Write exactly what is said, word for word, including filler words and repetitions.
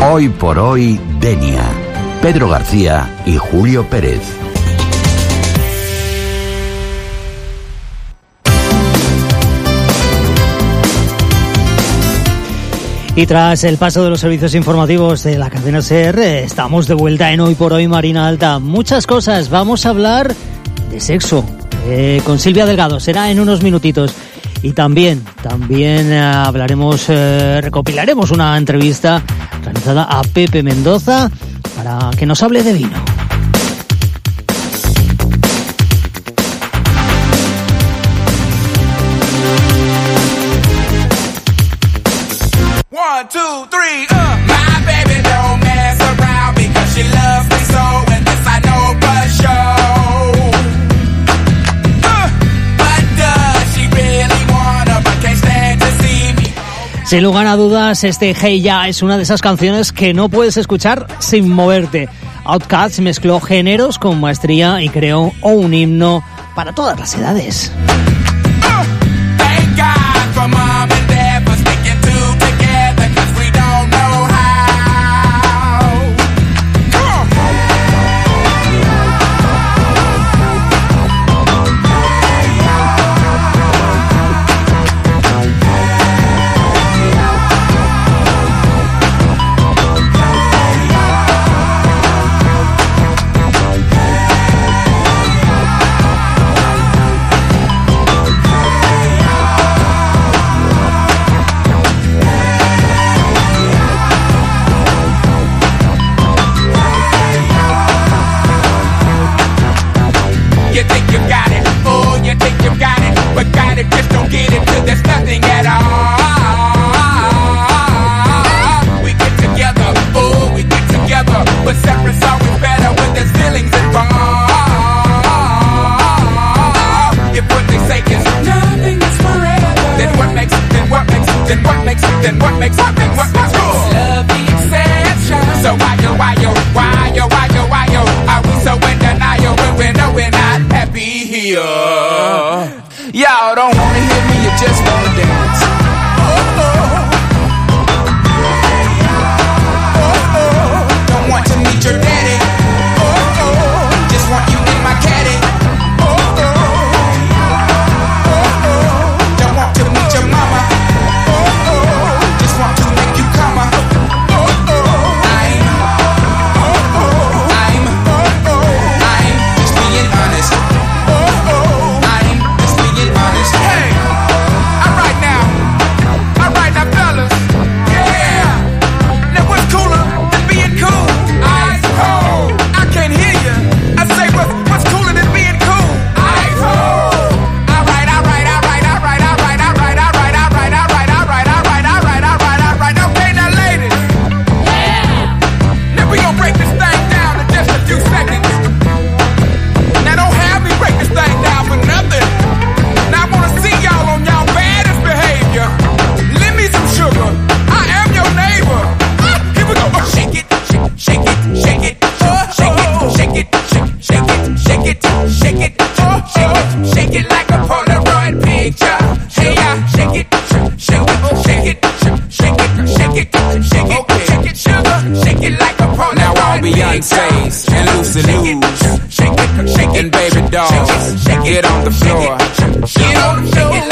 Hoy por hoy, Denia. Pedro García y Julio Pérez. Y tras el paso de los servicios informativos de la cadena SER, estamos de vuelta en Hoy por Hoy, Marina Alta. Muchas cosas. Vamos a hablar de sexo eh, con Silvia Delgado. Será en unos minutitos. Y también, también eh, hablaremos, eh, recopilaremos una entrevista realizada a Pepe Mendoza para que nos hable de vino. One, two, three, uh. My baby don't mess around because she loves me so, and this I know for sure. Uh, but does she really wanna, but can't stand to see me? Sin lugar a dudas, este Hey Ya es una de esas canciones que no puedes escuchar sin moverte. Outkast mezcló géneros con maestría y creó un himno para todas las edades. Uh, thank God for mom and dad for sticking two together, cause we don't know how. Come You think you got it, oh, you think you got it, but got it, just don't get it till there's nothing at all. We get together, oh, we get together, but separate's always better when there's feelings involved. If what they say is nothing is forever, then what makes, then what makes, then what makes, then what makes, what makes, what makes love the exception? So why yo, why yo, why yo, why yo, why yo, are we so in denial when we know we're not happy here? Y'all don't wanna hear me, you just wanna dance. Oh, oh. Oh, oh. Don't want to meet your daddy. Oh, oh. Just want you in my caddy. Oh, oh. Oh, oh. Don't want to meet your mama. Oh, oh. Just want to make you come. Oh, oh. I'm, oh, oh. I'm, oh, oh. I'm just being honest. Oh, oh. I'm just being honest. Hey, alright now, alright now, fellas. Yeah. Now what's cooler than being cool? Ice cold. I can't hear you. I say what's what's cooler than being cool? Ice cold. Alright, alright, alright, alright, alright, alright, alright, alright, alright, alright, alright, alright, alright, alright. Okay, now ladies. Yeah. Now we gonna break this thing down in just a few seconds. Now don't have me break this thing down for nothing. Now I wanna see y'all on y'all baddest behavior. Lend me some sugar. I am your neighbor. Ah, here we go. Oh, shake it, shake it, shake it, shake it, shake it, shake it, shake it, shake it, oh, shake it, shake it like a Polaroid picture. Hey, yeah, shake it, shake it, shake it, shake it, shake it, shake it, shake it, sugar, shake it like a Polaroid picture. Now all Beyonce's and Lucy Lou's, shake it, shake it, and baby dolls, get on the floor, get on the floor.